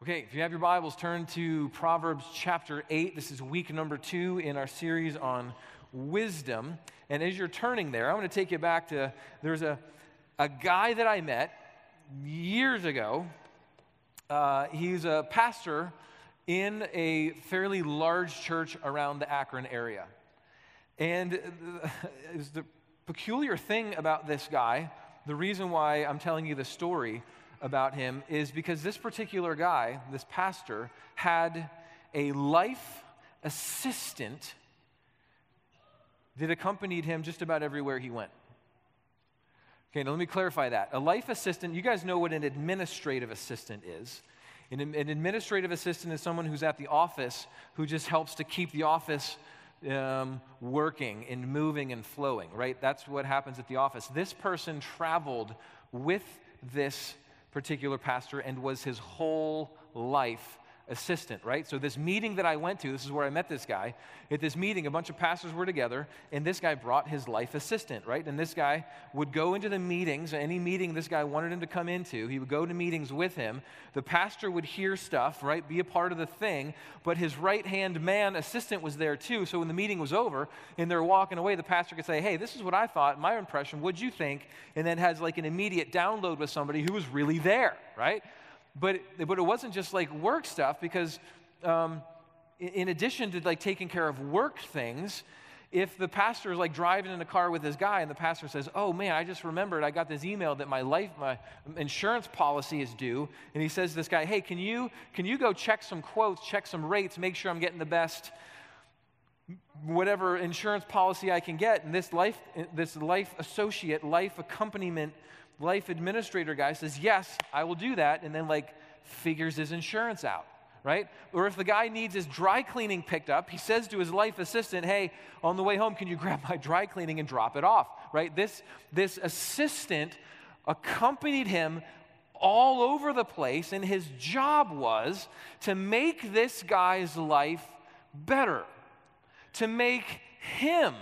Okay, if you have your Bibles, turn to Proverbs chapter 8. This is week number 2 in our series on wisdom. And as you're turning there, I'm going to take you back to, there's a guy that I met years ago. He's a pastor in a fairly large church around the Akron area. And the peculiar thing about this guy, the reason why I'm telling you the story about him is because this particular guy, this pastor, had a life assistant that accompanied him just about everywhere he went. Okay, now let me clarify that. A life assistant, you guys know what an administrative assistant is. An administrative assistant is someone who's at the office who just helps to keep the office working and moving and flowing, right? That's what happens at the office. This person traveled with this particular pastor and was his whole life assistant, right? So this meeting that I went to, this is where I met this guy. At this meeting, a bunch of pastors were together, and this guy brought his life assistant, right? And this guy would go into the meetings, any meeting this guy wanted him to come into, he would go to meetings with him. The pastor would hear stuff, right, be a part of the thing, but his right-hand man assistant was there too, so when the meeting was over and they're walking away, the pastor could say, hey, this is what I thought, my impression, what'd you think? And then has like an immediate download with somebody who was really there, right? But it wasn't just like work stuff, because in addition to like taking care of work things, if the pastor is like driving in a car with this guy and the pastor says, oh man, I just remembered I got this email that my insurance policy is due, and he says to this guy, hey, can you go check some quotes, check some rates, make sure I'm getting the best whatever insurance policy I can get. And this life associate, life accompaniment, life administrator guy says, yes, I will do that, and then like figures his insurance out, right? Or if the guy needs his dry cleaning picked up, he says to his life assistant, hey, on the way home, can you grab my dry cleaning and drop it off, right? This assistant accompanied him all over the place, and his job was to make this guy's life better, to make him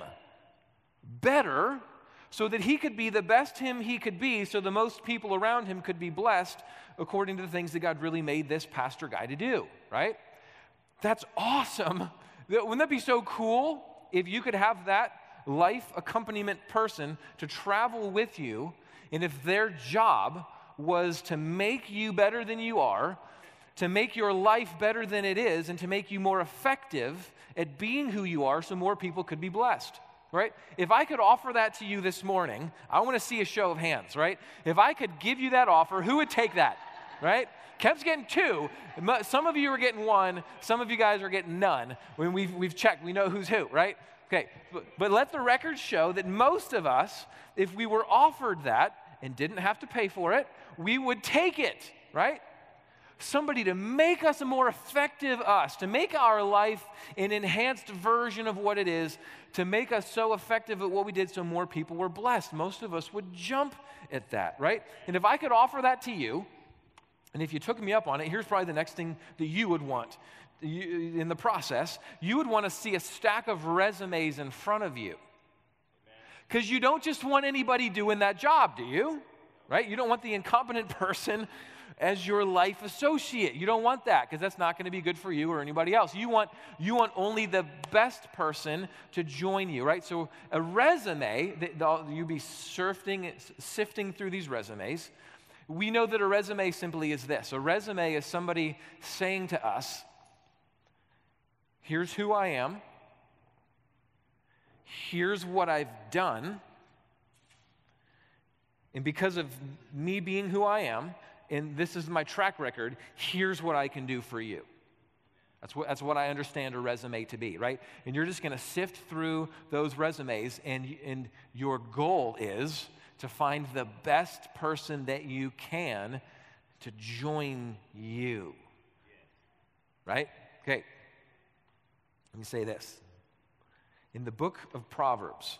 better, so that he could be the best him he could be, so the most people around him could be blessed according to the things that God really made this pastor guy to do, right? That's awesome. Wouldn't that be so cool if you could have that life accompaniment person to travel with you, and if their job was to make you better than you are, to make your life better than it is, and to make you more effective at being who you are so more people could be blessed. Right? If I could offer that to you this morning, I want to see a show of hands, right? If I could give you that offer, who would take that, right? Kev's getting 2. Some of you are getting 1. Some of you guys are getting none. When we've checked, we know who's who, right? Okay, but let the record show that most of us, if we were offered that and didn't have to pay for it, we would take it, right? Somebody to make us a more effective us, to make our life an enhanced version of what it is, to make us so effective at what we did so more people were blessed. Most of us would jump at that, right? And if I could offer that to you, and if you took me up on it, here's probably the next thing that you would want in the process. You would want to see a stack of resumes in front of you. Because you don't just want anybody doing that job, do you? Right? You don't want the incompetent person as your life associate. You don't want that, because that's not going to be good for you or anybody else. You want only the best person to join you, right? So a resume, you'll be sifting through these resumes. We know that a resume simply is this. A resume is somebody saying to us, here's who I am, here's what I've done, and because of me being who I am, and this is my track record, here's what I can do for you. That's what I understand a resume to be, right? And you're just going to sift through those resumes, and your goal is to find the best person that you can to join you, right? Okay, let me say this. In the book of Proverbs,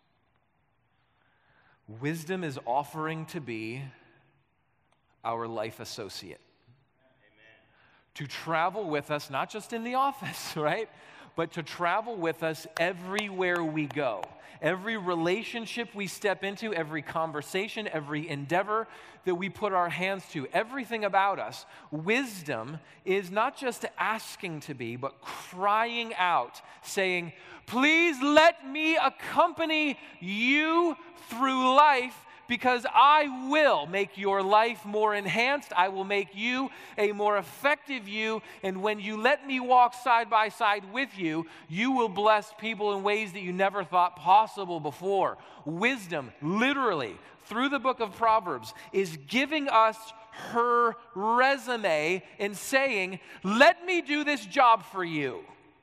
wisdom is offering to be our life associate. Amen. To travel with us, not just in the office, right? but to travel with us everywhere we go. Every relationship we step into, every conversation, every endeavor that we put our hands to, everything about us, wisdom is not just asking to be, but crying out, saying, please let me accompany you through life, because I will make your life more enhanced. I will make you a more effective you. And when you let me walk side by side with you, you will bless people in ways that you never thought possible before. Wisdom, literally, through the book of Proverbs, is giving us her resume and saying, let me do this job for you.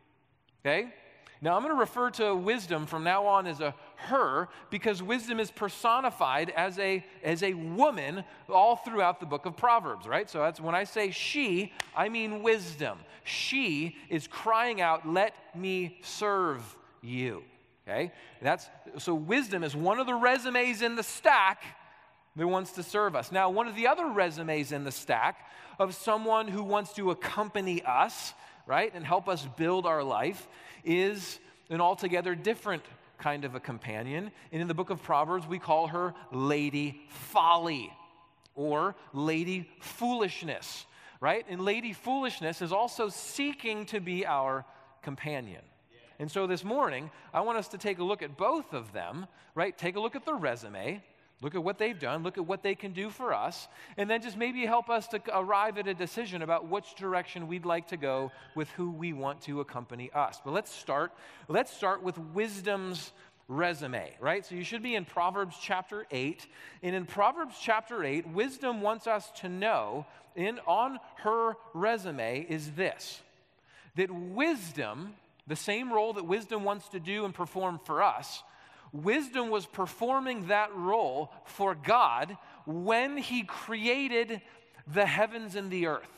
Okay? Now, I'm going to refer to wisdom from now on as a her, because wisdom is personified as a woman all throughout the book of Proverbs, right? So that's when I say she, I mean wisdom. She is crying out, let me serve you, okay? So wisdom is one of the resumes in the stack that wants to serve us. Now, one of the other resumes in the stack of someone who wants to accompany us, right, and help us build our life is an altogether different kind of a companion. And in the book of Proverbs, we call her Lady Folly or Lady Foolishness, right? And Lady Foolishness is also seeking to be our companion. And so this morning, I want us to take a look at both of them, right? Take a look at the resume, look at what they've done, look at what they can do for us, and then just maybe help us to arrive at a decision about which direction we'd like to go with who we want to accompany us. But let's start with wisdom's resume, right? So you should be in Proverbs chapter 8. And in Proverbs chapter 8, wisdom wants us to know on her resume is this, that wisdom, the same role that wisdom wants to do and perform for us, wisdom was performing that role for God when he created the heavens and the earth.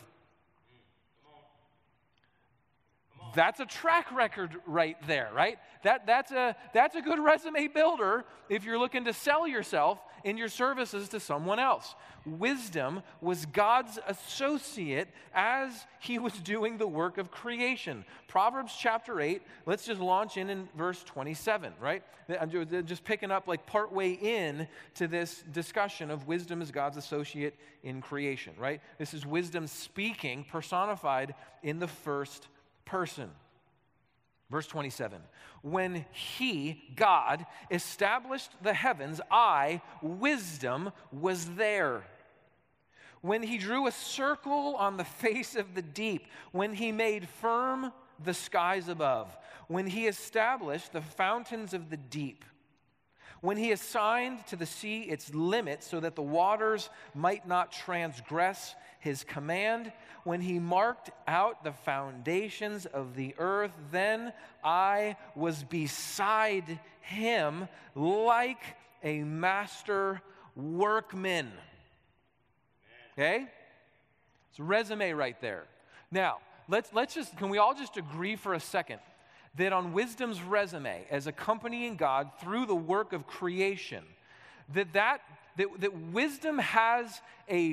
That's a track record right there, right? That's a good resume builder if you're looking to sell yourself and your services to someone else. Wisdom was God's associate as he was doing the work of creation. Proverbs chapter 8, let's just launch in verse 27, right? I'm just picking up like partway in to this discussion of wisdom as God's associate in creation, right? This is wisdom speaking, personified in the first person. Verse 27, when he, God, established the heavens, I, wisdom, was there. When he drew a circle on the face of the deep, when he made firm the skies above, when he established the fountains of the deep, when he assigned to the sea its limits so that the waters might not transgress his command, when he marked out the foundations of the earth, then I was beside him like a master workman. Okay? It's a resume right there. Now, can we all just agree for a second that on wisdom's resume as accompanying God through the work of creation, that wisdom has a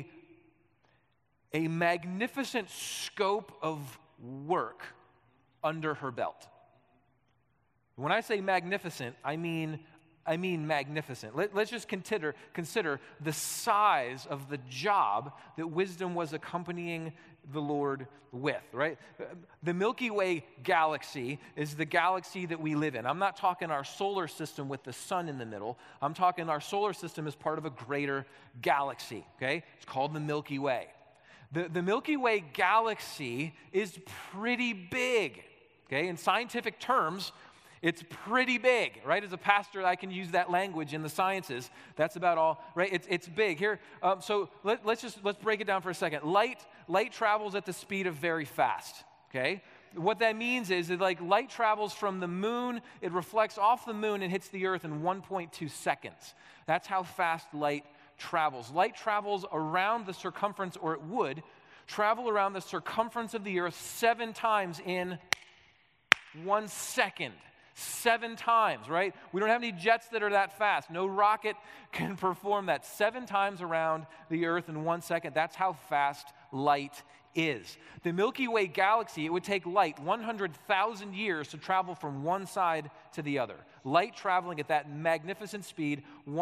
magnificent scope of work under her belt. When I say magnificent, I mean magnificent. Let's just consider the size of the job that wisdom was accompanying the Lord with, right? The Milky Way galaxy is the galaxy that we live in. I'm not talking our solar system with the sun in the middle. I'm talking our solar system as part of a greater galaxy, okay? It's called the Milky Way. The Milky Way galaxy is pretty big, okay? In scientific terms, it's pretty big, right? As a pastor, I can use that language in the sciences. That's about all, right? It's big. Here, so let's break it down for a second. Light travels at the speed of very fast, okay? What that means is that like light travels from the moon, it reflects off the moon and hits the earth in 1.2 seconds. That's how fast light travels. Light travels around the circumference, or it would travel around the circumference of the earth 7 times in 1 second. 7 times, right? We don't have any jets that are that fast. No rocket can perform that 7 times around the Earth in 1 second. That's how fast light is. The Milky Way galaxy, it would take light 100,000 years to travel from one side to the other. Light traveling at that magnificent speed,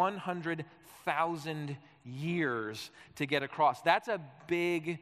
100,000 years to get across. That's a big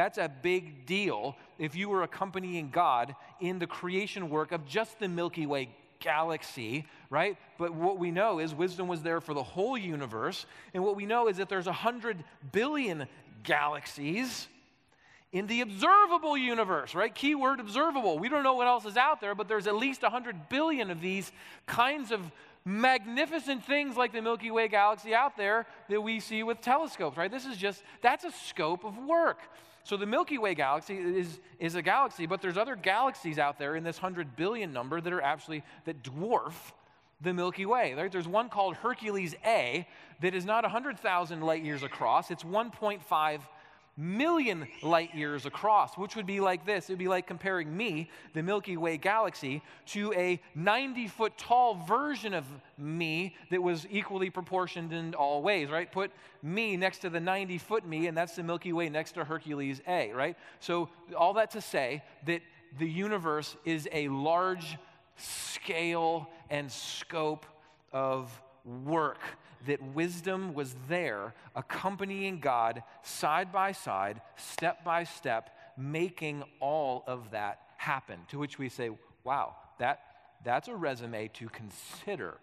deal if you were accompanying God in the creation work of just the Milky Way galaxy, right? But what we know is wisdom was there for the whole universe, and what we know is that there's 100 billion galaxies in the observable universe, right? Keyword observable. We don't know what else is out there, but there's at least 100 billion of these kinds of magnificent things like the Milky Way galaxy out there that we see with telescopes, right? That's a scope of work. So the Milky Way galaxy is a galaxy, but there's other galaxies out there in this 100 billion number that dwarf the Milky Way. Right? There's one called Hercules A that is not 100,000 light years across. It's 1.5 million light years across, which would be like this. It would be like comparing me, the Milky Way galaxy, to a 90-foot tall version of me that was equally proportioned in all ways, right? Put me next to the 90-foot me, and that's the Milky Way next to Hercules A, right? So all that to say that the universe is a large scale and scope of work, that wisdom was there accompanying God side by side, step by step, making all of that happen. To which we say, wow, that's a resume to consider.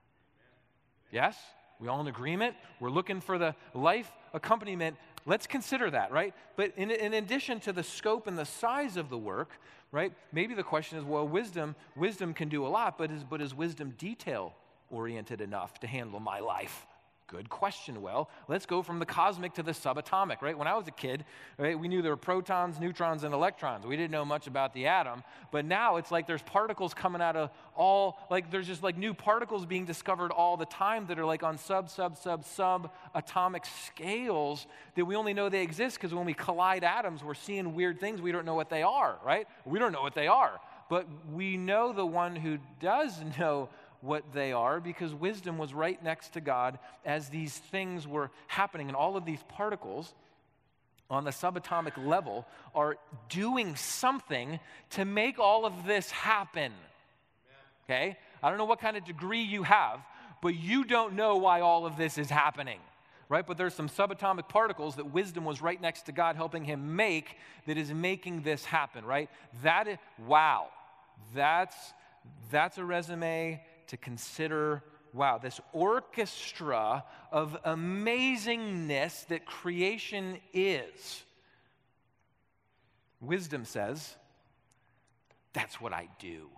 Yes? We all in agreement? We're looking for the life accompaniment. Let's consider that, right? But in addition to the scope and the size of the work, right, maybe the question is, well, wisdom can do a lot, but is wisdom detail-oriented enough to handle my life? Good question. Well, let's go from the cosmic to the subatomic, right? When I was a kid, right, we knew there were protons, neutrons, and electrons. We didn't know much about the atom, but now it's like there's particles coming out of there's just like new particles being discovered all the time that are like on subatomic scales that we only know they exist because when we collide atoms, we're seeing weird things. We don't know what they are, right? We don't know what they are, but we know the one who does know what they are, because wisdom was right next to God as these things were happening. And all of these particles on the subatomic level are doing something to make all of this happen. Okay? I don't know what kind of degree you have, but you don't know why all of this is happening. Right? But there's some subatomic particles that wisdom was right next to God helping him make that is making this happen, right? Wow. That's a resume to consider. Wow, this orchestra of amazingness that creation is. Wisdom says, that's what I do.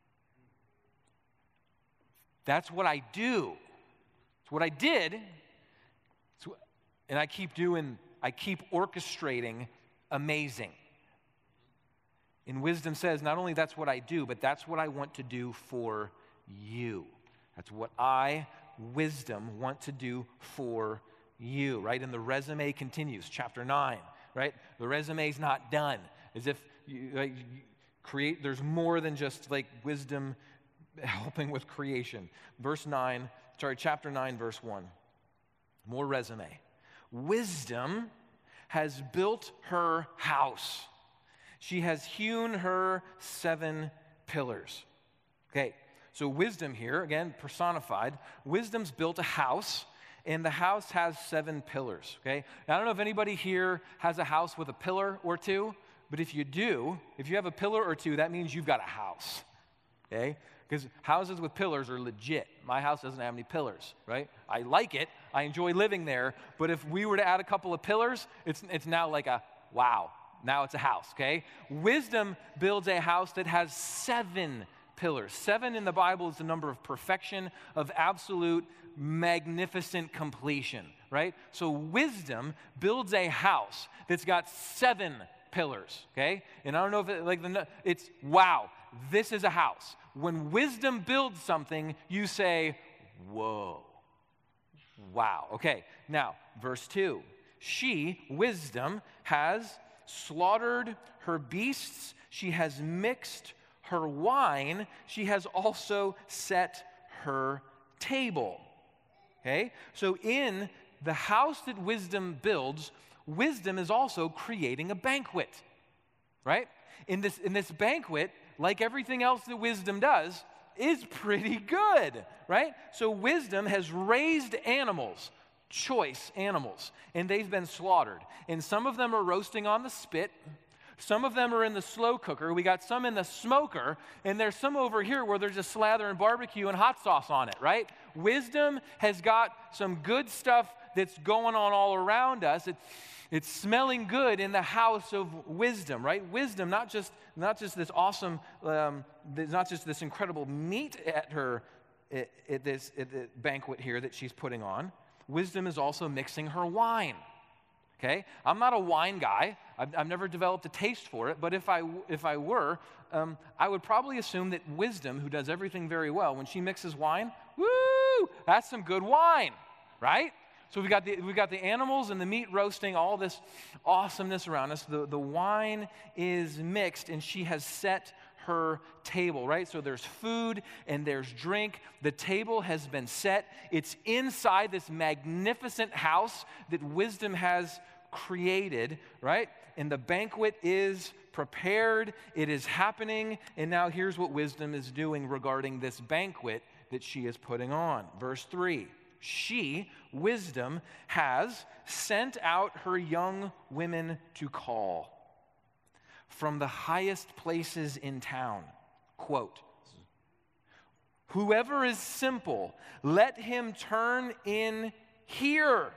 That's what I do. It's what I did. And I keep orchestrating amazing. And wisdom says, not only that's what I do, but that's what I want to do for you. That's what I, wisdom, want to do for you, right? And the resume continues, chapter 9, right? The resume's not done. As if there's more than just like wisdom helping with creation. Chapter 9, verse 1. More resume. Wisdom has built her house. She has hewn her 7 pillars. Okay. So wisdom here, again, personified. Wisdom's built a house, and the house has 7 pillars, okay? Now, I don't know if anybody here has a house with a pillar or 2, but if you do, if you have a pillar or 2, that means you've got a house, okay? Because houses with pillars are legit. My house doesn't have any pillars, right? I like it. I enjoy living there, but if we were to add a couple of pillars, it's now like wow, now it's a house, okay? Wisdom builds a house that has 7 pillars. 7 in the Bible is the number of perfection, of absolute magnificent completion, right? So wisdom builds a house that's got 7 pillars, okay? And I don't know if it's wow, this is a house. When wisdom builds something, you say, whoa, wow. Okay, now, verse 2. She, wisdom, has slaughtered her beasts. She has mixed her wine, she has also set her table. Okay? So in the house that wisdom builds, wisdom is also creating a banquet. Right? In this banquet, like everything else that wisdom does, is pretty good, right? So wisdom has raised animals, choice animals, and they've been slaughtered. And some of them are roasting on the spit. Some of them are in the slow cooker. We got some in the smoker, and there's some over here where they're just slathering barbecue and hot sauce on it, right? Wisdom has got some good stuff that's going on all around us. It's smelling good in the house of wisdom, right? Wisdom, not just this awesome, not just this incredible meat at the banquet here that she's putting on. Wisdom is also mixing her wine. Okay, I'm not a wine guy. I've never developed a taste for it. But if I were, I would probably assume that wisdom, who does everything very well, when she mixes wine, woo, that's some good wine, right? So we've got the animals and the meat roasting, all this awesomeness around us. The wine is mixed, and she has set her table, right? So there's food and there's drink. The table has been set. It's inside this magnificent house that wisdom has created, right? And the banquet is prepared. It is happening. And now here's what wisdom is doing regarding this banquet that she is putting on. Verse 3. She, wisdom, has sent out her young women to call from the highest places in town. Quote, whoever is simple, let him turn in here.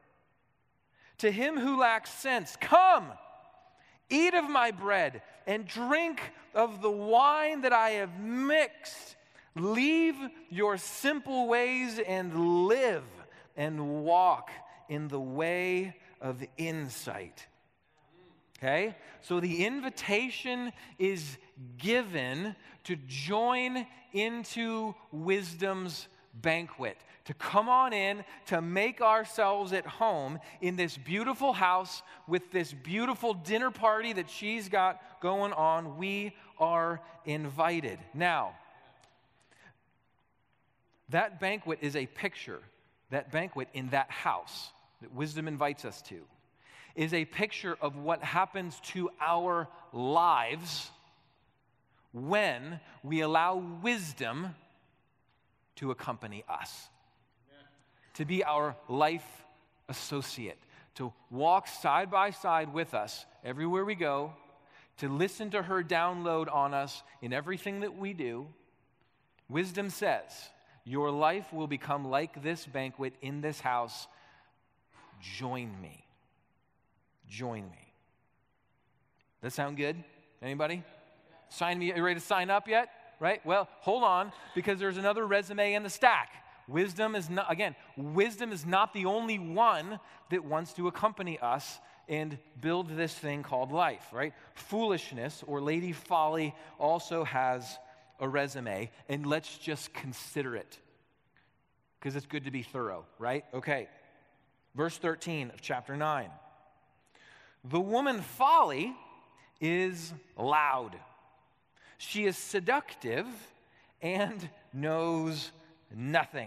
To him who lacks sense, come, eat of my bread and drink of the wine that I have mixed. Leave your simple ways and live and walk in the way of insight. Okay? So the invitation is given to join into wisdom's banquet, to come on in, to make ourselves at home in this beautiful house with this beautiful dinner party that she's got going on. We are invited. Now, that banquet is a picture. That banquet in that house that wisdom invites us to is a picture of what happens to our lives when we allow wisdom to accompany us, to be our life associate, to walk side by side with us everywhere we go, to listen to her download on us in everything that we do. Wisdom says, your life will become like this banquet in this house. Join me. Join me. Does that sound good? Anybody? Sign me. Are you ready to sign up yet? Right? Well, hold on, because there's another resume in the stack. Wisdom is not the only one that wants to accompany us and build this thing called life, right? Foolishness, or Lady Folly, also has a resume, and let's just consider it, because it's good to be thorough, right? Okay. Verse 13 of chapter 9. The woman Folly is loud. She is seductive and knows nothing.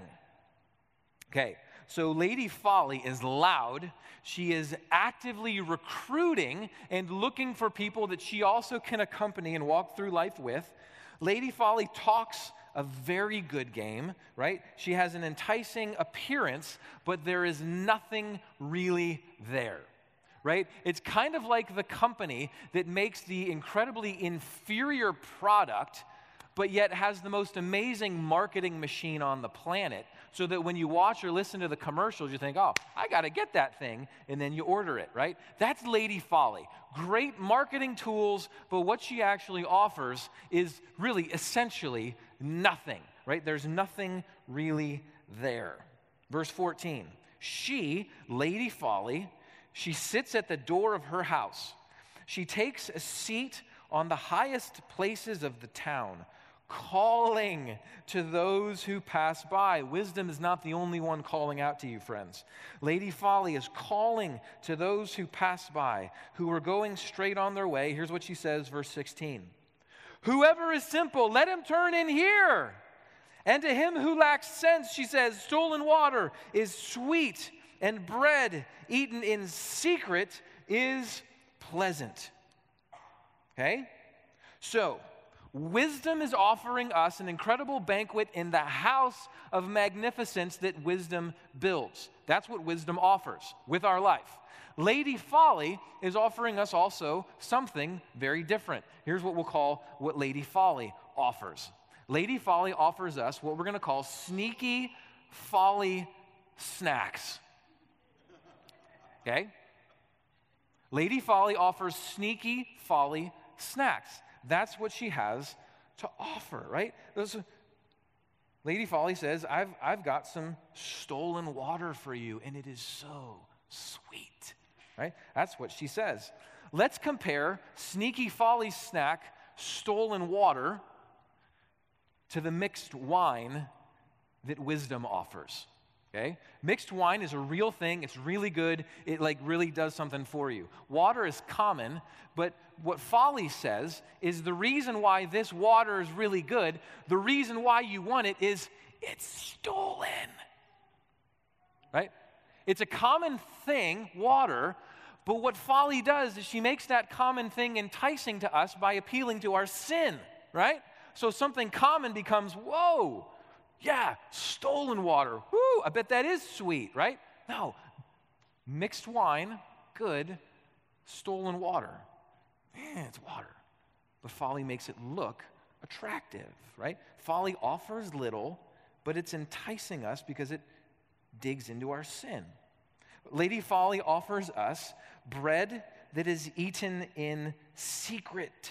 Okay, so Lady Folly is loud. She is actively recruiting and looking for people that she also can accompany and walk through life with. Lady Folly talks a very good game, right? She has an enticing appearance, but there is nothing really there, right? It's kind of like the company that makes the incredibly inferior product, but yet has the most amazing marketing machine on the planet, so that when you watch or listen to the commercials, you think, oh, I got to get that thing, and then you order it, right? That's Lady Folly. Great marketing tools, but what she actually offers is really essentially nothing, right? There's nothing really there. Verse 14, she, Lady Folly, she sits at the door of her house. She takes a seat on the highest places of the town, calling to those who pass by. Wisdom is not the only one calling out to you, friends. Lady Folly is calling to those who pass by, who are going straight on their way. Here's what she says, verse 16. Whoever is simple, let him turn in here. And to him who lacks sense, she says, stolen water is sweet, and bread eaten in secret is pleasant. Okay? So, wisdom is offering us an incredible banquet in the house of magnificence that wisdom builds. That's what wisdom offers with our life. Lady Folly is offering us also something very different. Here's what we'll call what Lady Folly offers. Lady Folly offers us what we're going to call sneaky folly snacks. Okay? Lady Folly offers sneaky folly snacks. That's what she has to offer, right? Lady Folly says, I've got some stolen water for you, and it is so sweet, right? That's what she says. Let's compare sneaky folly snack, stolen water, to the mixed wine that wisdom offers. Okay? Mixed wine is a real thing. It's really good. It really does something for you. Water is common, but what Folly says is the reason why this water is really good, the reason why you want it is it's stolen. Right? It's a common thing, water, but what Folly does is she makes that common thing enticing to us by appealing to our sin, right? So something common becomes, whoa, yeah, stolen water. Whoo, I bet that is sweet, right? No, mixed wine, good. Stolen water, it's water. But Folly makes it look attractive, right? Folly offers little, but it's enticing us because it digs into our sin. Lady Folly offers us bread that is eaten in secret,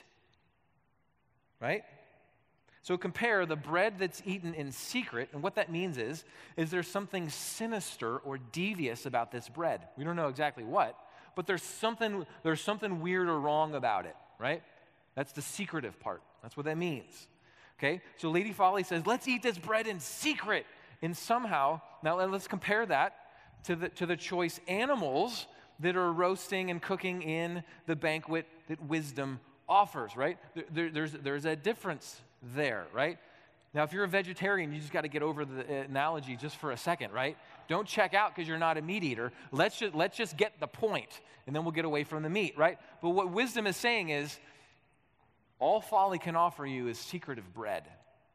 right? So compare the bread that's eaten in secret, and what that means is there's something sinister or devious about this bread. We don't know exactly what, but there's something weird or wrong about it, right? That's the secretive part. That's what that means. Okay? So Lady Folly says, let's eat this bread in secret. And somehow, now let's compare that to the choice animals that are roasting and cooking in the banquet that wisdom offers, right? There's a difference there, right? Now, if you're a vegetarian, you just got to get over the analogy just for a second, right? Don't check out because you're not a meat eater. Let's just get the point, and then we'll get away from the meat, right? But what wisdom is saying is, all Folly can offer you is secretive bread.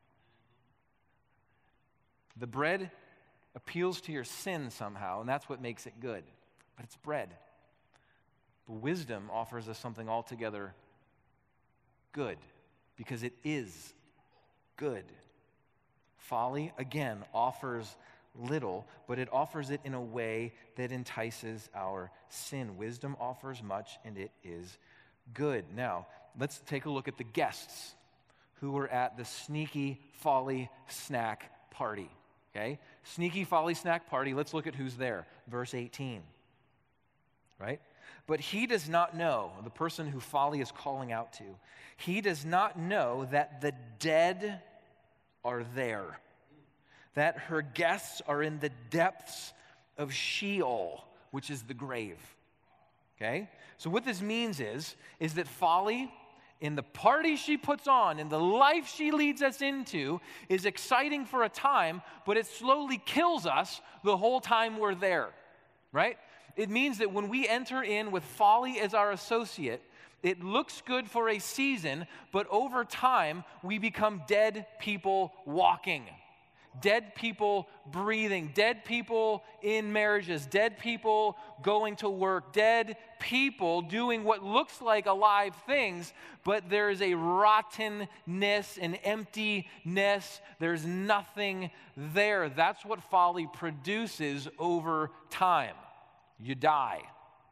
The bread appeals to your sin somehow, and that's what makes it good. But it's bread. But wisdom offers us something altogether good, because it is good. Folly, again, offers little, but it offers it in a way that entices our sin. Wisdom offers much, and it is good. Now, let's take a look at the guests who were at the sneaky folly snack party. Okay? Sneaky folly snack party. Let's look at who's there. Verse 18. Right? But he does not know, the person who Folly is calling out to, he does not know that the dead are there, that her guests are in the depths of Sheol, which is the grave. Okay? So what this means is that Folly, in the party she puts on, in the life she leads us into, is exciting for a time, but it slowly kills us the whole time we're there, right? It means that when we enter in with Folly as our associate, it looks good for a season, but over time, we become dead people walking. Dead people breathing, dead people in marriages, dead people going to work, dead people doing what looks like alive things, but there is a rottenness, an emptiness. There's nothing there. That's what Folly produces over time. You die.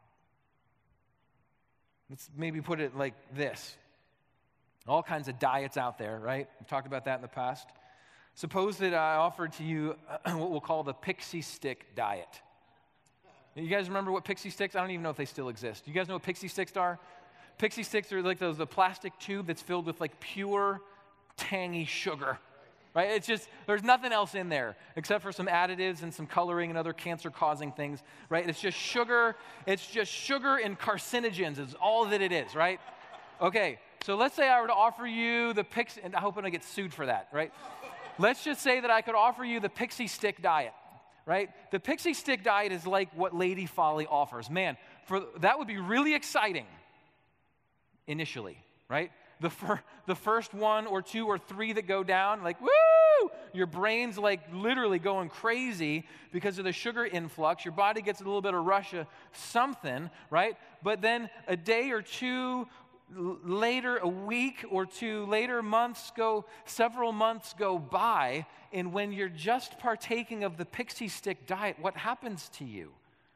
Let's maybe put it like this. All kinds of diets out there, right? We've talked about that in the past. Suppose that I offered to you what we'll call the pixie stick diet. You guys remember what pixie sticks? I don't even know if they still exist. Do you guys know what pixie sticks are? Pixie sticks are like the plastic tube that's filled with like pure, tangy sugar. Right? It's just, there's nothing else in there except for some additives and some coloring and other cancer-causing things, right? It's just sugar and carcinogens is all that it is, right? Okay, so let's say I were to offer you the Pixie, and I hope I don't get sued for that, right? Let's just say that I could offer you the Pixie Stick diet, right? The Pixie Stick diet is like what Lady Folly offers. Man, that would be really exciting initially, right? The first one or two or three that go down, like, woo! Your brain's like literally going crazy because of the sugar influx. Your body gets a little bit of rush of something, right? But then a day or two later, a week or two later, several months go by, and when you're just partaking of the Pixie Stick diet, what happens to you?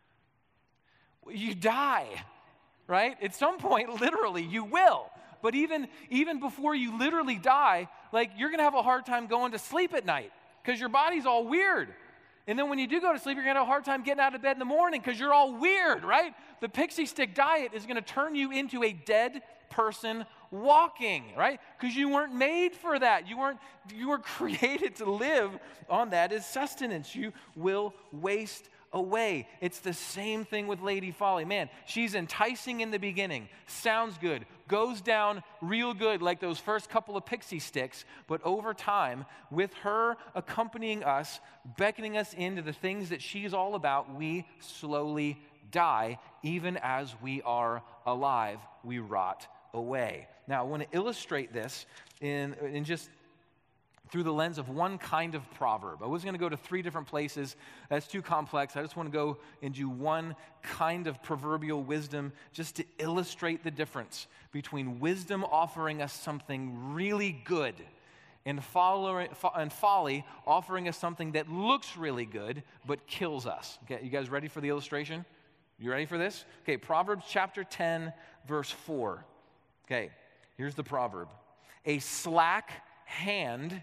You die, right? At some point, literally, you will. But even before you literally die, like, you're going to have a hard time going to sleep at night because your body's all weird. And then when you do go to sleep, you're going to have a hard time getting out of bed in the morning because you're all weird, right? The Pixie Stick diet is going to turn you into a dead person walking, right? Because you weren't made for that. You were created to live on that as sustenance. You will waste away. It's the same thing with Lady Folly. Man, she's enticing in the beginning, sounds good, goes down real good like those first couple of Pixie Sticks, but over time, with her accompanying us, beckoning us into the things that she's all about, we slowly die. Even as we are alive, we rot away. Now, I want to illustrate this in just through the lens of one kind of proverb. I was going to go to 3 different places. That's too complex. I just want to go into one kind of proverbial wisdom just to illustrate the difference between wisdom offering us something really good and folly offering us something that looks really good but kills us. Okay, you guys ready for the illustration? You ready for this? Okay, Proverbs chapter 10, verse 4. Okay, here's the proverb. A slack hand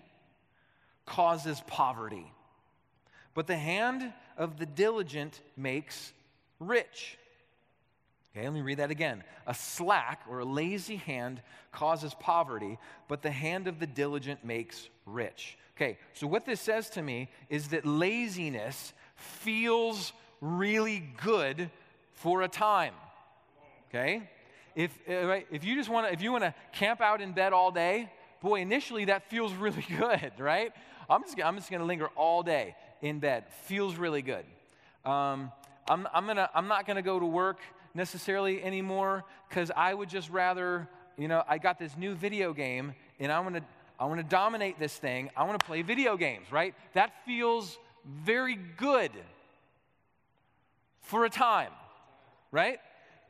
causes poverty, but the hand of the diligent makes rich. Okay, let me read that again. A slack or a lazy hand causes poverty, but the hand of the diligent makes rich. Okay, so what this says to me is that laziness feels really good for a time. Okay? If you want to camp out in bed all day, boy, initially that feels really good, right? I'm just going to linger all day in bed. Feels really good. I'm not going to go to work necessarily anymore because I would just rather, I got this new video game and I want to dominate this thing. I want to play video games, right? That feels very good for a time, right?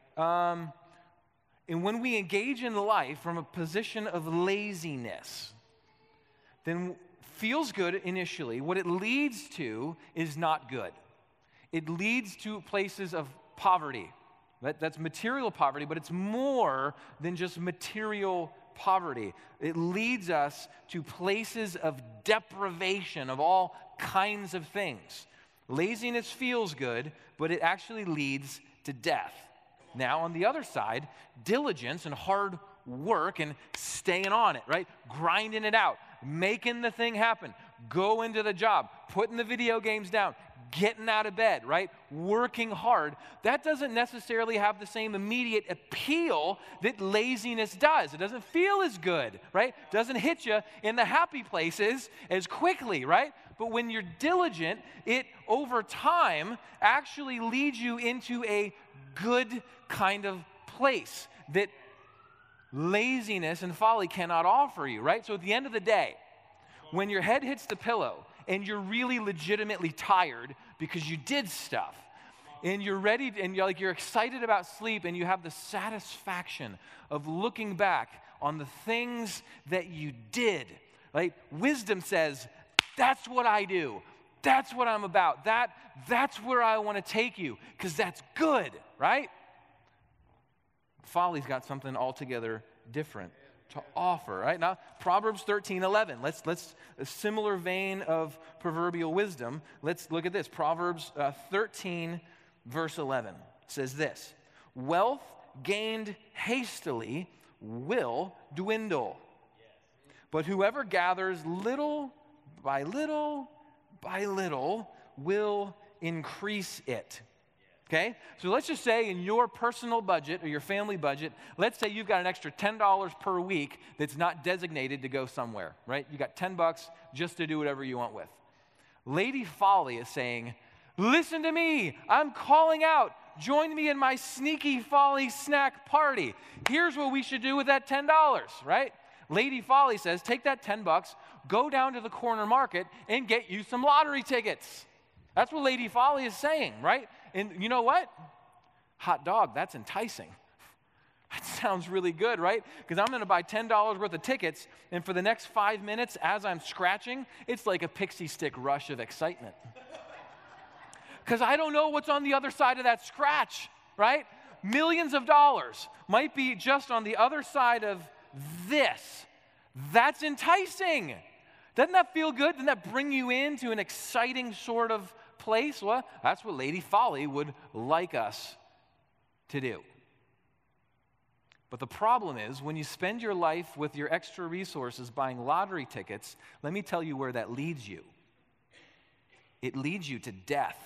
And when we engage in life from a position of laziness, then feels good initially. What it leads to is not good. It leads to places of poverty. That's material poverty, but it's more than just material poverty. It leads us to places of deprivation of all kinds of things. Laziness feels good, but it actually leads to death. Now, on the other side, diligence and hard work and staying on it, right? Grinding it out, making the thing happen, go into the job, putting the video games down, getting out of bed, right? Working hard. That doesn't necessarily have the same immediate appeal that laziness does. It doesn't feel as good, right? Doesn't hit you in the happy places as quickly, right? But when you're diligent, it over time actually leads you into a good kind of place that laziness and folly cannot offer you, right? So at the end of the day, when your head hits the pillow and you're really legitimately tired because you did stuff, and you're ready and you're excited about sleep, and you have the satisfaction of looking back on the things that you did, right? Wisdom says, that's what I do. That's what I'm about. That's where I want to take you because that's good, right? Folly's got something altogether different to offer, right? Now, Proverbs 13:11. Let's a similar vein of proverbial wisdom. Let's look at this. Proverbs 13, verse 11 says this: wealth gained hastily will dwindle, but whoever gathers little by little by little will increase it. Okay? So let's just say in your personal budget or your family budget, let's say you've got an extra $10 per week that's not designated to go somewhere, right? You got $10 just to do whatever you want with. Lady Folly is saying, listen to me, I'm calling out. Join me in my sneaky folly snack party. Here's what we should do with that $10, right? Lady Folly says, take that $10, go down to the corner market and get you some lottery tickets. That's what Lady Folly is saying, right? And you know what? Hot dog, that's enticing. That sounds really good, right? Because I'm going to buy $10 worth of tickets, and for the next 5 minutes, as I'm scratching, it's like a pixie stick rush of excitement. Because I don't know what's on the other side of that scratch, right? Millions of dollars might be just on the other side of this. That's enticing. Doesn't that feel good? Doesn't that bring you into an exciting sort of place? Well, that's what Lady Folly would like us to do. But the problem is, when you spend your life with your extra resources buying lottery tickets, let me tell you where that leads you. It leads you to death.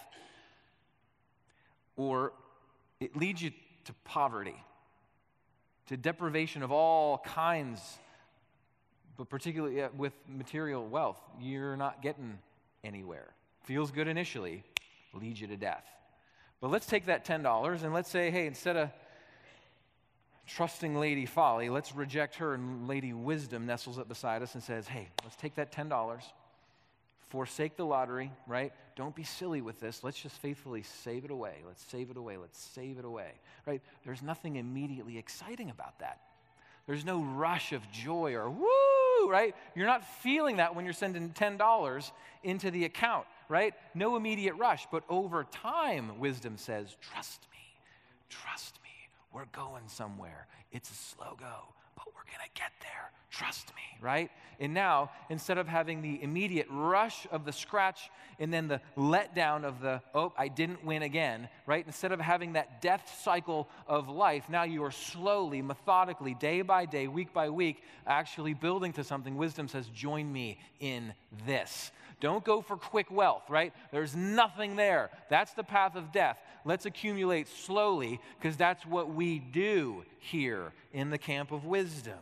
Or it leads you to poverty, to deprivation of all kinds, but particularly with material wealth. You're not getting anywhere. Feels good initially, leads you to death. But let's take that $10 and let's say, hey, instead of trusting Lady Folly, let's reject her, and Lady Wisdom nestles up beside us and says, hey, let's take that $10, forsake the lottery, right? Don't be silly with this. Let's just faithfully save it away. Let's save it away. Let's save it away, right? There's nothing immediately exciting about that. There's no rush of joy or woo, right? You're not feeling that when you're sending $10 into the account, right? No immediate rush. But over time, Wisdom says, trust me. We're going somewhere. It's a slow go, but we're going to get there. Trust me, right? And now, instead of having the immediate rush of the scratch and then the letdown of the, oh, I didn't win again, right? Instead of having that death cycle of life, now you are slowly, methodically, day by day, week by week, actually building to something. Wisdom says, join me in this. Don't go for quick wealth, right? There's nothing there. That's the path of death. Let's accumulate slowly, because that's what we do here in the camp of wisdom.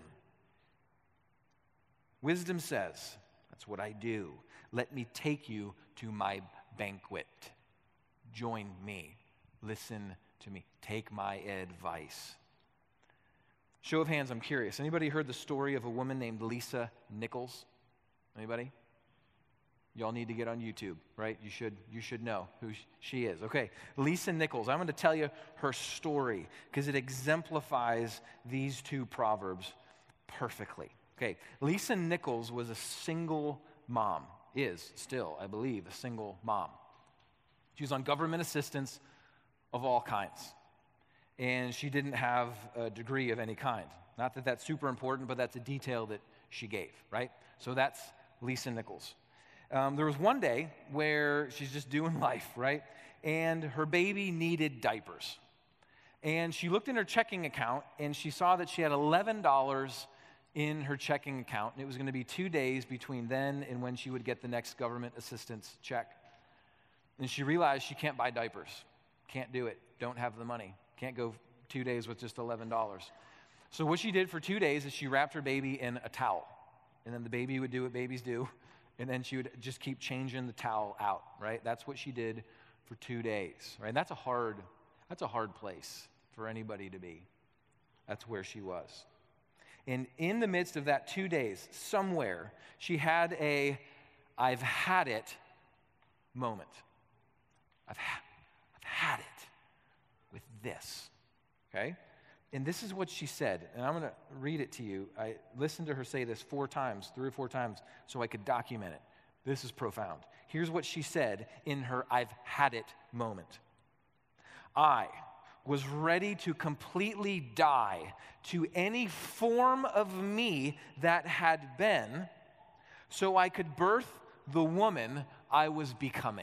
Wisdom says, that's what I do. Let me take you to my banquet. Join me. Listen to me. Take my advice. Show of hands, I'm curious. Anybody heard the story of a woman named Lisa Nichols? Anybody? Y'all need to get on YouTube, right? You should know who she is. Okay, Lisa Nichols. I'm going to tell you her story because it exemplifies these two proverbs perfectly. Okay, Lisa Nichols was a single mom, is still, I believe, a single mom. She was on government assistance of all kinds, and she didn't have a degree of any kind. Not that that's super important, but that's a detail that she gave, right? So that's Lisa Nichols. There was one day where she's just doing life, right? And her baby needed diapers. And she looked in her checking account, and she saw that she had $11 in her checking account. And it was going to be 2 days between then and when she would get the next government assistance check. And she realized she can't buy diapers. Can't do it. Don't have the money. Can't go 2 days with just $11. So what she did for 2 days is she wrapped her baby in a towel. And then the baby would do what babies do. And then she would just keep changing the towel out, right? That's what she did for 2 days, right? And that's a hard place for anybody to be. That's where she was. And in the midst of that 2 days, somewhere, she had a I've had it moment. I've had it with this, okay? And this is what she said, and I'm going to read it to you. I listened to her say this 3 or 4 times, so I could document it. This is profound. Here's what she said in her I've had it moment. I was ready to completely die to any form of me that had been, so I could birth the woman I was becoming.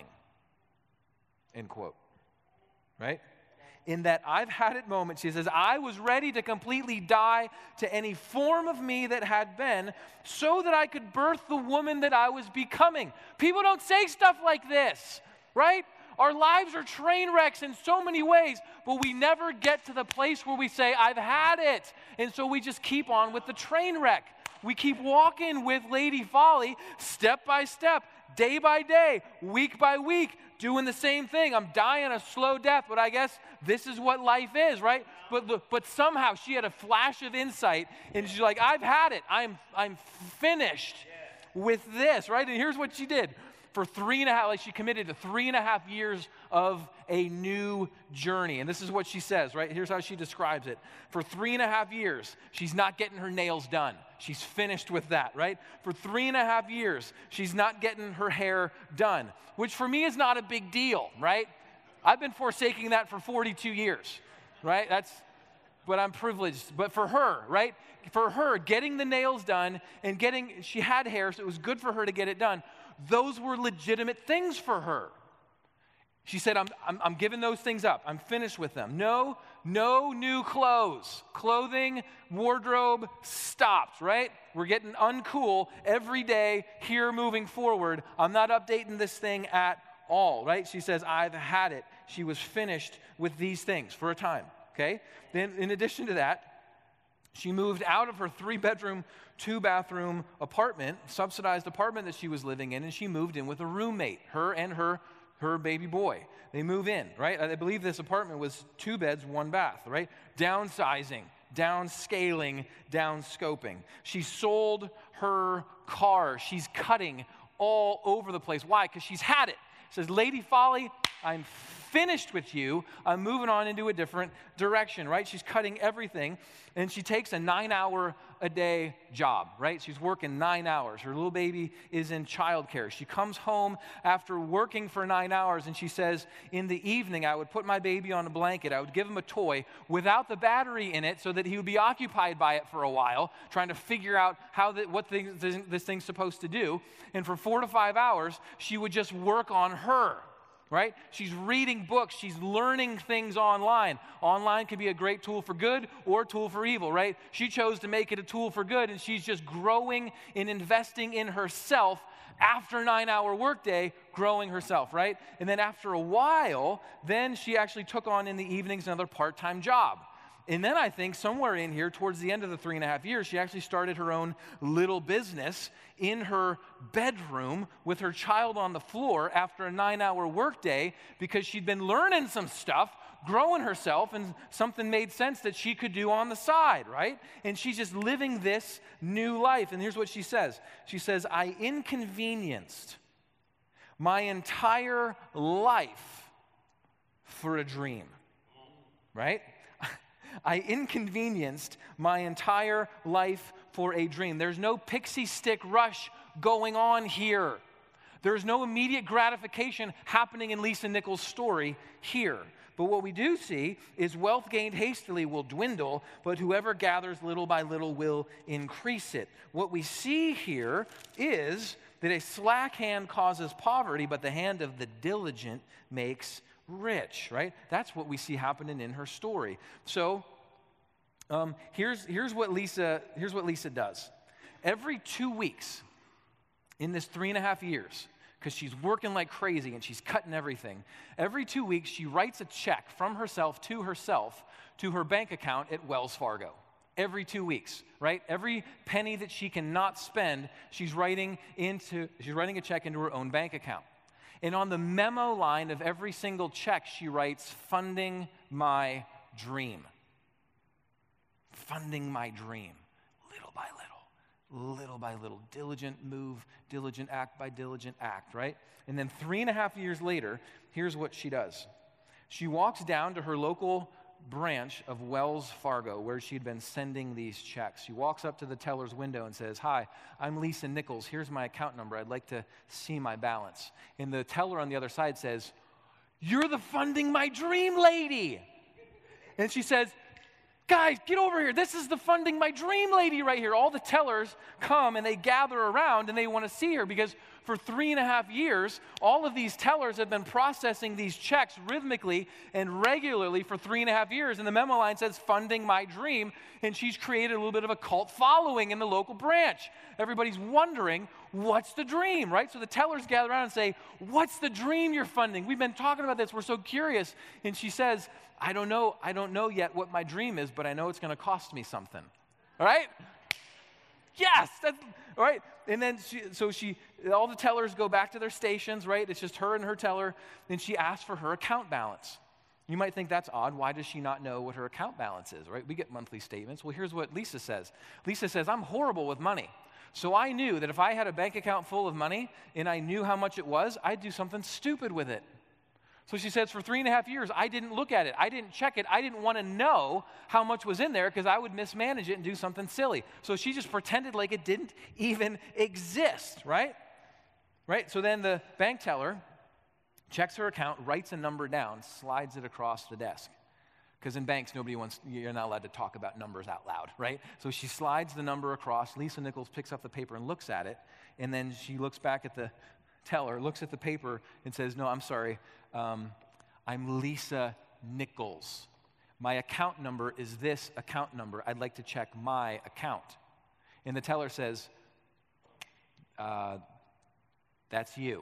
End quote. Right? In that I've had it moment, she says, I was ready to completely die to any form of me that had been so that I could birth the woman that I was becoming. People don't say stuff like this, right? Our lives are train wrecks in so many ways, but we never get to the place where we say, I've had it. And so we just keep on with the train wreck. We keep walking with Lady Folly step by step, day by day, week by week, doing the same thing. I'm dying a slow death, but I guess this is what life is, right? But somehow she had a flash of insight, and she's like, I've had it. I'm finished with this, right? And here's what she did. For 3.5, like she committed to 3.5 years of a new journey. And this is what she says, right? Here's how she describes it. For 3.5 years, she's not getting her nails done. She's finished with that, right? For 3.5 years, she's not getting her hair done, which for me is not a big deal, right? I've been forsaking that for 42 years, right? But I'm privileged. But for her, right? For her, getting the nails done and she had hair, so it was good for her to get it done. Those were legitimate things for her. She said, I'm giving those things up. I'm finished with them. No new clothes. Clothing, wardrobe, stopped, right? We're getting uncool every day here moving forward. I'm not updating this thing at all, right? She says, I've had it. She was finished with these things for a time, okay? Then in addition to that, she moved out of her 3-bedroom, 2-bathroom apartment, subsidized apartment that she was living in, and she moved in with a roommate, her and her baby boy. They move in, right? I believe this apartment was 2 beds, 1 bath, right? Downsizing, downscaling, downscoping. She sold her car. She's cutting all over the place. Why? Because she's had it. Says, Lady Folly, I'm finished with you. I'm moving on into a different direction, right? She's cutting everything, and she takes a 9-hour-a-day job, right? She's working 9 hours. Her little baby is in childcare. She comes home after working for 9 hours, and she says, in the evening, I would put my baby on a blanket. I would give him a toy without the battery in it so that he would be occupied by it for a while, trying to figure out what this thing's supposed to do. And for 4 to 5 hours, she would just work on her. Right? She's reading books. She's learning things online. Online can be a great tool for good or a tool for evil, right? She chose to make it a tool for good, and she's just growing and investing in herself after a 9-hour workday, growing herself, right? And then after a while, then she actually took on in the evenings another part-time job. And then I think somewhere in here, towards the end of the 3.5 years, she actually started her own little business in her bedroom with her child on the floor after a 9-hour workday because she'd been learning some stuff, growing herself, and something made sense that she could do on the side, right? And she's just living this new life. And here's what she says. She says, I inconvenienced my entire life for a dream, right? I inconvenienced my entire life for a dream. There's no pixie stick rush going on here. There's no immediate gratification happening in Lisa Nichols' story here. But what we do see is wealth gained hastily will dwindle, but whoever gathers little by little will increase it. What we see here is that a slack hand causes poverty, but the hand of the diligent makes rich, right? That's what we see happening in her story. So here's what Lisa does. Every 2 weeks in this 3.5 years, because she's working like crazy and she's cutting everything, every 2 weeks she writes a check from herself to her bank account at Wells Fargo. Every 2 weeks, right? Every penny that she cannot spend, she's writing a check into her own bank account. And on the memo line of every single check, she writes, funding my dream. Funding my dream. Little by little. Diligent move, diligent act by diligent act, right? And then 3.5 years later, here's what she does. She walks down to her local branch of Wells Fargo where she'd been sending these checks. She walks up to the teller's window and says, "Hi, I'm Lisa Nichols. Here's my account number. I'd like to see my balance." And the teller on the other side says, "You're the funding my dream lady." And she says, "Guys, get over here. This is the funding my dream lady right here." All the tellers come and they gather around and they want to see her because for 3.5 years, all of these tellers have been processing these checks rhythmically and regularly for 3.5 years. And the memo line says, "Funding my dream." And she's created a little bit of a cult following in the local branch. Everybody's wondering what's the dream, right? So the tellers gather around and say, what's the dream you're funding? We've been talking about this. We're so curious. And she says, I don't know yet what my dream is, but I know it's going to cost me something. All right? Yes, that's, all right. And then all the tellers go back to their stations, right? It's just her and her teller. Then she asks for her account balance. You might think that's odd. Why does she not know what her account balance is, right? We get monthly statements. Well, here's what Lisa says. Lisa says, I'm horrible with money. So I knew that if I had a bank account full of money and I knew how much it was, I'd do something stupid with it. So she says, for 3.5 years, I didn't look at it. I didn't check it. I didn't want to know how much was in there because I would mismanage it and do something silly. So she just pretended like it didn't even exist, right? Right? So then the bank teller checks her account, writes a number down, slides it across the desk. Because in banks, you're not allowed to talk about numbers out loud, right? So she slides the number across. Lisa Nichols picks up the paper and looks at it. And then she looks back at the teller, looks at the paper, and says, no, I'm sorry. I'm Lisa Nichols. My account number is this account number. I'd like to check my account. And the teller says, that's you.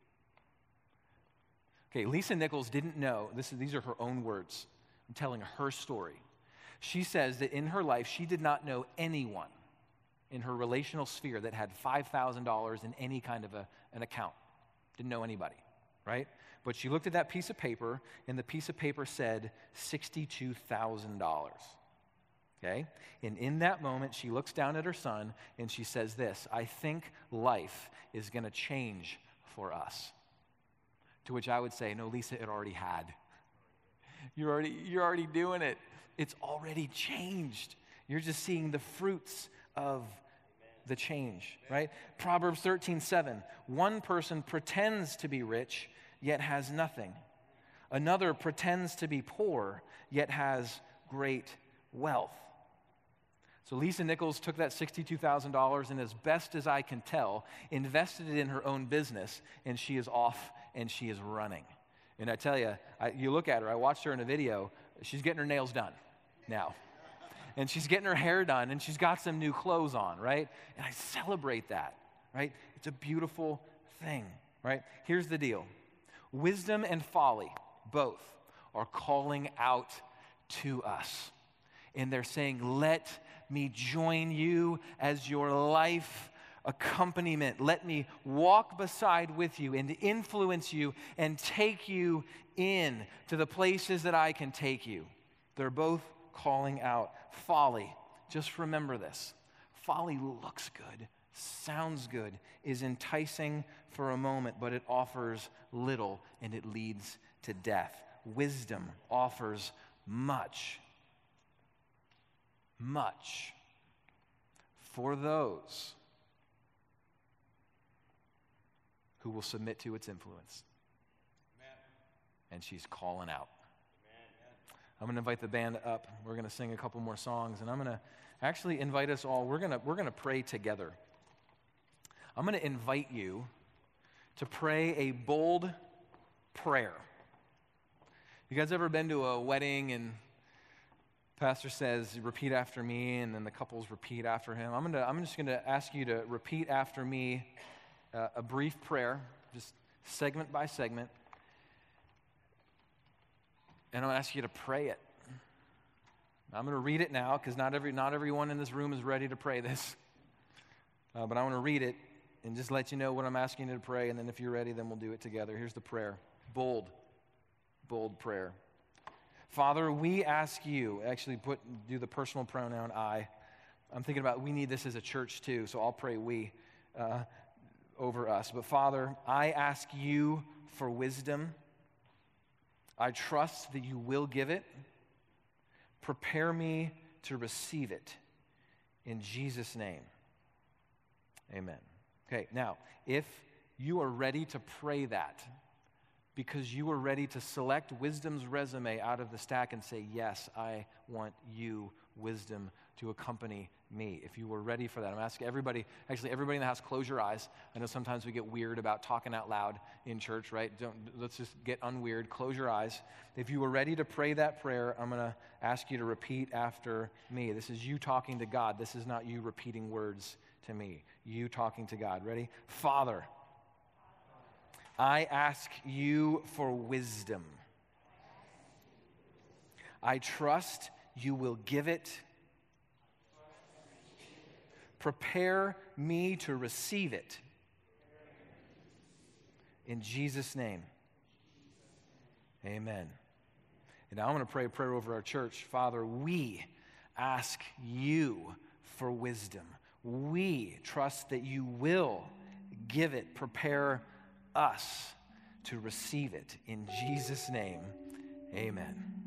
Okay, Lisa Nichols didn't know. These are her own words. I'm telling her story. She says that in her life, she did not know anyone in her relational sphere that had $5,000 in any kind of an account. Didn't know anybody, right? But she looked at that piece of paper, and the piece of paper said $62,000. Okay? And in that moment, she looks down at her son, and she says this, I think life is going to change for us. To which I would say, no, Lisa, it already had. You're already doing it. It's already changed. You're just seeing the fruits of the change, right? Proverbs 13:7. One person pretends to be rich, yet has nothing. Another pretends to be poor, yet has great wealth. So Lisa Nichols took that $62,000 and, as best as I can tell, invested it in her own business, and she is off and she is running. And I tell you, you look at her, I watched her in a video, she's getting her nails done now. And she's getting her hair done, and she's got some new clothes on, right? And I celebrate that, right? It's a beautiful thing, right? Here's the deal. Wisdom and folly, both, are calling out to us. And they're saying, let me join you as your life accompaniment. Let me walk beside with you and influence you and take you in to the places that I can take you. They're both calling out. Folly, just remember this. Folly looks good, sounds good, is enticing for a moment, but it offers little and it leads to death. Wisdom offers much for those who will submit to its influence. Amen. And she's calling out. Amen. I'm going to invite the band up. We're going to sing a couple more songs, and I'm going to actually invite us all. We're going to pray together. I'm going to invite you to pray a bold prayer. You guys ever been to a wedding and pastor says, repeat after me, and then the couples repeat after him? I'm just going to ask you to repeat after me a brief prayer, just segment by segment. And I'm going to ask you to pray it. I'm going to read it now because not everyone in this room is ready to pray this. But I want to read it and just let you know what I'm asking you to pray. And then if you're ready, then we'll do it together. Here's the prayer. Bold prayer. Father, we ask you, actually do the personal pronoun I. I'm thinking about we need this as a church too, so I'll pray we over us. But Father, I ask you for wisdom. I trust that you will give it. Prepare me to receive it. In Jesus' name, amen. Okay, now, if you are ready to pray that, because you are ready to select wisdom's resume out of the stack and say, yes, I want you, wisdom, to accompany me. If you were ready for that, I'm asking everybody, actually everybody in the house, close your eyes. I know sometimes we get weird about talking out loud in church, right? Let's just get unweird. Close your eyes. If you were ready to pray that prayer, I'm going to ask you to repeat after me. This is you talking to God. This is not you repeating words to me. You talking to God. Ready? Father, I ask you for wisdom. I trust you will give it. Prepare me to receive it. In Jesus' name, amen. And now I'm going to pray a prayer over our church. Father, we ask you for wisdom. We trust that you will give it. Prepare us to receive it. In Jesus' name, amen.